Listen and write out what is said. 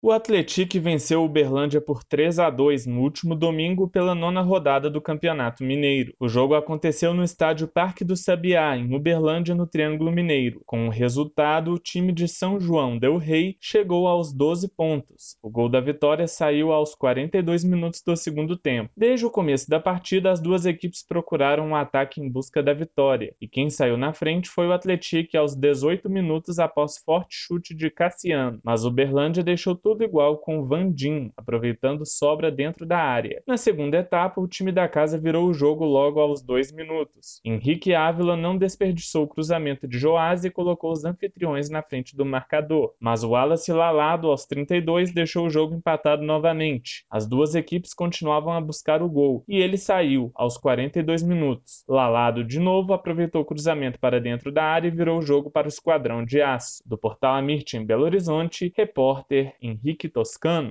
O Atlético venceu o Uberlândia por 3-2 no último domingo pela nona rodada do Campeonato Mineiro. O jogo aconteceu no estádio Parque do Sabiá, em Uberlândia, no Triângulo Mineiro. Com o resultado, o time de São João del Rei chegou aos 12 pontos. O gol da vitória saiu aos 42 minutos do segundo tempo. Desde o começo da partida, as duas equipes procuraram um ataque em busca da vitória, e quem saiu na frente foi o Atlético aos 18 minutos após forte chute de Cassiano, mas o Uberlândia deixou tudo igual com o Vandim, aproveitando sobra dentro da área. Na segunda etapa, o time da casa virou o jogo logo aos 2 minutos. Henrique Ávila não desperdiçou o cruzamento de Joás e colocou os anfitriões na frente do marcador, mas o Wallace Lalado, aos 32, deixou o jogo empatado novamente. As duas equipes continuavam a buscar o gol, e ele saiu aos 42 minutos. Lalado, de novo, aproveitou o cruzamento para dentro da área e virou o jogo para o Esquadrão de Aço. Do Portal Amirte, em Belo Horizonte, repórter Henrique Toscano.